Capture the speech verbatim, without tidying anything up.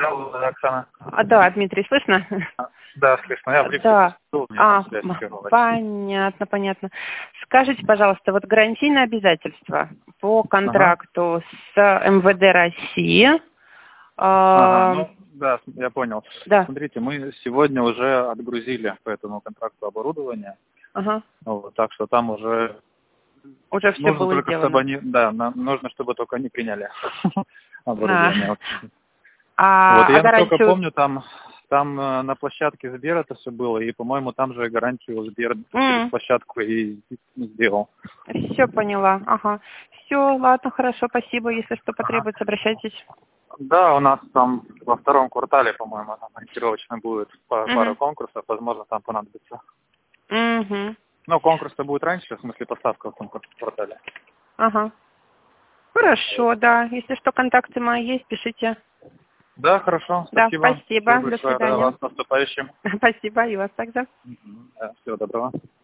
Алло, Оксана. А, да, Дмитрий, слышно? Да, слышно. Я в лифте Да. был, мне А, там связь прервалась. понятно, понятно. Скажите, пожалуйста, вот гарантийные обязательства по Ага. контракту с эм вэ дэ России. Ага, а, ну, да, я понял. Да. Смотрите, мы сегодня уже отгрузили по этому контракту оборудование, Ага. вот, так что там уже Уже все нужно было только, чтобы сделано. они, да, нам нужно, чтобы только они приняли А, оборудование. Вот, а, Вот, и а я насколько гарантию? помню, там, там э, на площадке Сбер это все было, и, по-моему, там же гарантию Сбер через площадку и сделал. Все поняла. Ага. Все, ладно, хорошо, спасибо. Если что Ага. потребуется, обращайтесь. Да, у нас там во втором квартале, по-моему, там ориентировочно будет па- пара Угу. конкурсов, возможно, там понадобится. Угу. Но конкурс-то будет раньше, в смысле поставка в том квартале. Ага. Хорошо, да. Если что, контакты мои есть, пишите. Да, хорошо, Да, спасибо. Спасибо спасибо. До большое, да, свидания. вас с наступающим. Спасибо, и вас также. Мгм. Да, всего доброго.